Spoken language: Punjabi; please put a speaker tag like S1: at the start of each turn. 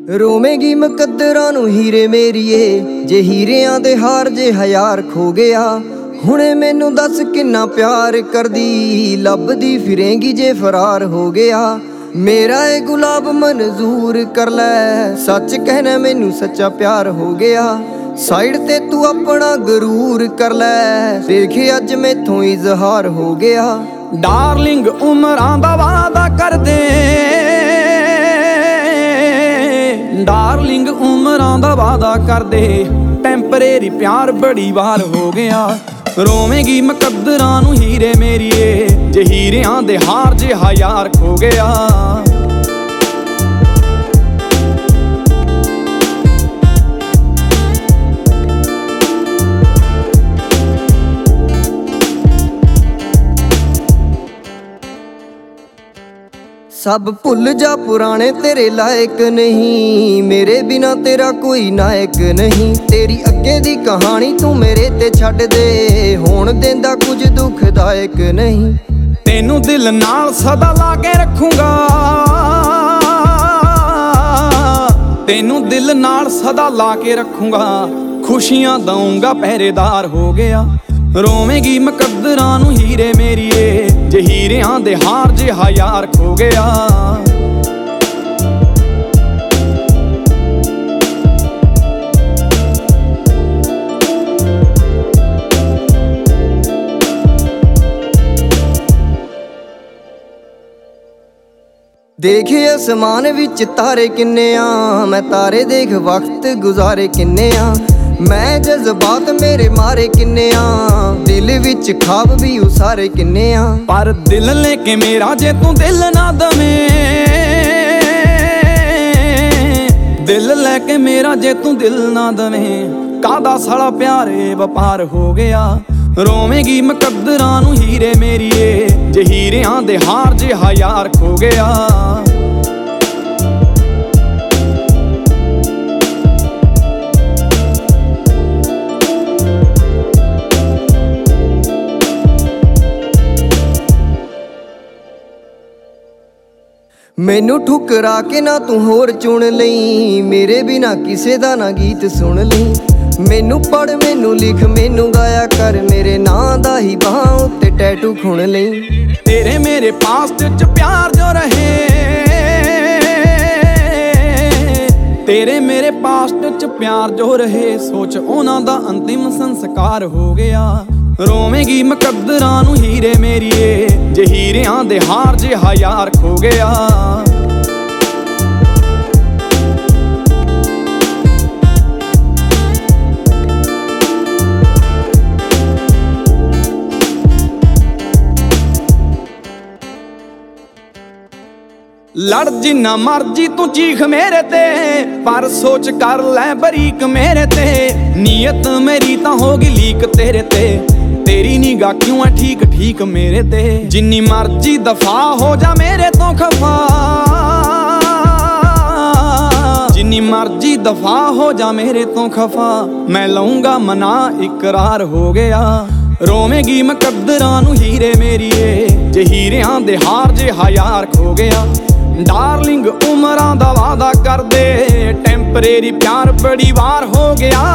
S1: ਰੋਵੇਂਗੀ ਮੁਕੱਦਰਾਂ ਨੂੰ ਹੀਰੇ ਮੇਰੀਏ, ਜੇ ਹੀਰਿਆਂ ਦੇ ਹਾਰ ਜੇ ਹਜ਼ਾਰ ਖੋ ਗਿਆ। ਹੁਣੇ ਮੈਨੂੰ ਦੱਸ ਕਿੰਨਾ ਪਿਆਰ ਕਰਦੀ, ਲੱਭਦੀ ਫਿਰੇਂਗੀ ਜੇ ਫਰਾਰ ਹੋ ਗਿਆ। ਮੇਰਾ ਇਹ ਗੁਲਾਬ ਮਨਜ਼ੂਰ ਕਰ ਲੈ, ਸੱਚ ਕਹਿਣਾ ਮੈਨੂੰ ਸੱਚਾ ਪਿਆਰ ਹੋ ਗਿਆ। ਸਾਈਡ ਤੇ ਤੂੰ ਆਪਣਾ ਗਰੂਰ ਕਰ ਲੈ, ਦੇਖੇ ਅੱਜ ਮੈਥੋਂ ਇਜ਼ਹਾਰ ਹੋ ਗਿਆ।
S2: ਡਾਰਲਿੰਗ ਉਮਰਾਂ ਦਾ ਵਾਅਦਾ ਕਰਦੇ, ਡਾਰਲਿੰਗ ਉਮਰਾਂ ਦਾ ਵਾਅਦਾ ਕਰਦੇ, ਟੈਂਪਰੇਰੀ ਪਿਆਰ ਬੜੀ ਵਾਰ ਹੋ ਗਿਆ। ਰੋਵੇਂਗੀ ਮੁਕੱਦਰਾਂ ਨੂੰ ਹੀਰੇ ਮੇਰੀਏ, ਜੇ ਹੀਰਿਆਂ ਦੇ ਹਾਰ ਜੇ ਹਜ਼ਾਰ ਖੋ ਗਿਆ।
S1: ਸਭ ਭੁੱਲ ਜਾ ਪੁਰਾਣੇ ਤੇਰੇ ਲਾਇਕ ਨਹੀਂ, ਮੇਰੇ ਬਿਨਾ ਤੇਰਾ ਕੋਈ ਨਾਇਕ ਨਹੀਂ। ਤੇਰੀ ਅੱਗੇ ਦੀ ਕਹਾਣੀ ਤੂੰ ਮੇਰੇ ਤੇ ਛੱਡ ਦੇ, ਹੋਣ ਦਿੰਦਾ ਕੁਝ ਦੁਖਦਾਇਕ ਨਹੀਂ।
S2: ਤੈਨੂੰ ਦਿਲ ਨਾਲ ਸਦਾ ਲਾ ਕੇ ਰੱਖੂੰਗਾ, ਤੈਨੂੰ ਦਿਲ ਨਾਲ ਸਦਾ ਲਾ ਕੇ ਰੱਖੂੰਗਾ। ਖੁਸ਼ੀਆਂ ਦਊਂਗਾ ਪਹਿਰੇਦਾਰ ਹੋ ਗਿਆ। ਰੋਵੇਂਗੀ ਮੁਕੱਦਰਾਂ ਨੂੰ ਹੀਰੇ ਮੇਰੀਏ, ਜੇ ਹੀਰਿਆਂ ਦੇ ਹਾਰ ਜੇ ਹਜ਼ਾਰ ਖੋ ਗਿਆ।
S1: ਦੇਖੇ ਅਸਮਾਨ ਵਿੱਚ ਤਾਰੇ ਕਿੰਨੇ ਆ, ਮੈਂ ਤਾਰੇ ਦੇਖ ਵਕਤ ਗੁਜ਼ਾਰੇ ਕਿੰਨੇ ਆ। ਮੈਂ ਜਜ਼ਬਾਤ ਮੇਰੇ ਮਾਰੇ ਕਿੰਨੇ ਆ, ਦਿਲ ਵਿੱਚ ਖਾਬ ਵੀ ਉਸਾਰੇ ਕਿੰਨੇ ਆ।
S2: ਪਰ ਦਿਲ ਲੈ ਕੇ ਮੇਰਾ ਜੇ ਤੂੰ ਦਿਲ ਨਾ ਦਵੇਂ, ਦਿਲ ਲੈ ਕੇ ਮੇਰਾ ਜੇ ਤੂੰ ਦਿਲ ਨਾ ਦਵੇਂ, ਕਾਹਦਾ ਸਾਲਾ ਪਿਆਰੇ ਵਪਾਰ ਹੋ ਗਿਆ। ਰੋਵੇਂਗੀ ਮੁਕੱਦਰਾਂ ਨੂੰ ਹੀਰੇ ਮੇਰੀਏ, ਜੇ ਹੀਰਿਆਂ ਦੇ ਹਾਰ ਜੇ ਹਜ਼ਾਰ ਖੋ ਗਿਆ।
S1: ਮੈਨੂੰ ਠੁਕਰਾ ਕੇ ਨਾ ਤੂੰ ਹੋਰ ਚੁਣ ਲਈ, ਮੇਰੇ ਬਿਨਾ ਕਿਸੇ ਦਾ ਨਾ ਗੀਤ ਸੁਣ ਲਈ। ਮੈਨੂੰ ਪੜ ਮੈਨੂੰ ਲਿਖ ਮੈਨੂੰ ਗਾਇਆ ਕਰ, ਮੇਰੇ ਨਾਂ ਦਾ ਹੀ ਬਾਹਾਂ ਉੱਤੇ ਟੈਟੂ ਖੁਣ ਲਈ।
S2: ਤੇਰੇ ਮੇਰੇ ਪਾਸਟ ਚ ਪਿਆਰ ਜੋ ਰਹੇ, ਤੇਰੇ ਮੇਰੇ ਪਾਸਟ ਚ ਪਿਆਰ ਜੋ ਰਹੇ, ਸੋਚ ਉਹਨਾਂ ਦਾ ਅੰਤਿਮ ਸੰਸਕਾਰ ਹੋ ਗਿਆ। ਰੋਵੇਂਗੀ ਮੁਕੱਦਰਾਂ ਨੂੰ ਹੀਰੇ ਮੇਰੀਏ, ਜੇ ਹੀਰਿਆਂ ਦੇ ਹਾਰ ਜੇ ਹਜ਼ਾਰ ਖੋ ਗਿਆ। ਲੜ ਜਿੰਨਾ ਮਰਜੀ ਤੂੰ ਚੀਖ ਮੇਰੇ ਤੇ, ਪਰ ਸੋਚ ਕਰ ਲੈ ਬਰੀਕ ਮੇਰੇ ਤੇ। ਨੀਅਤ ਮੇਰੀ ਤਾਂ ਹੋ ਗਈ ਲੀਕ ਤੇਰੇ ਤੇ, ਤੇਰੀ ਨਿਗਾਹ ਕਿਉਂ ਐ ਠੀਕ ਠੀਕ ਮੇਰੇ ਤੇ। ਜਿੰਨੀ ਮਰਜੀ ਦਫਾ ਹੋ ਜਾ ਮੇਰੇ ਤੋਂ ਖਫਾ, ਜਿੰਨੀ ਮਰਜੀ ਦਫਾ ਹੋ ਜਾ ਮੇਰੇ ਤੋਂ ਖਫਾ, ਮੈਂ ਲਊਂਗਾ ਮਨਾ ਇਕਰਾਰ ਹੋ ਗਿਆ। ਰੋਵੇਂਗੀ ਮੁਕੱਦਰਾਂ ਨੂੰ ਹੀਰੇ ਮੇਰੀਏ, ਜੇ ਹੀਰਿਆਂ ਦੇ ਹਾਰ ਜੇ ਹਜ਼ਾਰ ਖੋ ਗਿਆ। ਡਾਰਲਿੰਗ ਉਮਰਾਂ ਦਾ ਵਾਅਦਾ ਕਰਦੇ, ਟੈਂਪਰੇਰੀ ਪਿਆਰ ਬੜੀ ਵਾਰ ਹੋ ਗਿਆ।